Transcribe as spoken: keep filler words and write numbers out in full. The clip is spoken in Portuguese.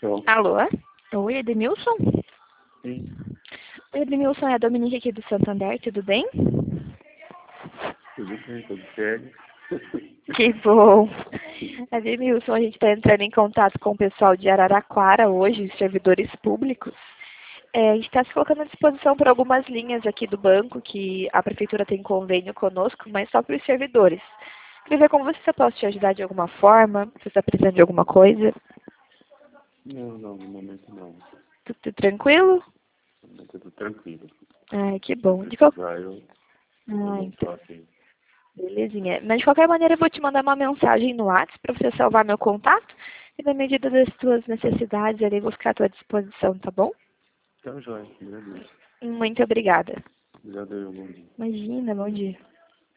Tô. Alô? Oi, Edmilson? Sim. Oi, Edmilson, é a Dominique aqui do Santander, tudo bem? Tudo bem, tudo certo. Que bom. Edmilson, a gente está entrando em contato com o pessoal de Araraquara hoje, os servidores públicos. É, a gente está se colocando à disposição por algumas linhas aqui do banco, que a prefeitura tem convênio conosco, mas só para os servidores. Queria ver com você se eu posso te ajudar de alguma forma, se você está precisando de alguma coisa. Não, não, no momento não. Tudo, tudo tranquilo? No momento tudo tranquilo. Ai, que Se bom. De qual... precisar, eu, eu Ah, não então. tô aqui. Belezinha. Mas de qualquer maneira eu vou te mandar uma mensagem no WhatsApp para você salvar meu contato. E na medida das suas necessidades ali, eu vou ficar à tua disposição, tá bom? Então, joia. Agradeço. Muito obrigada. Obrigado, eu, bom dia. Imagina, bom dia.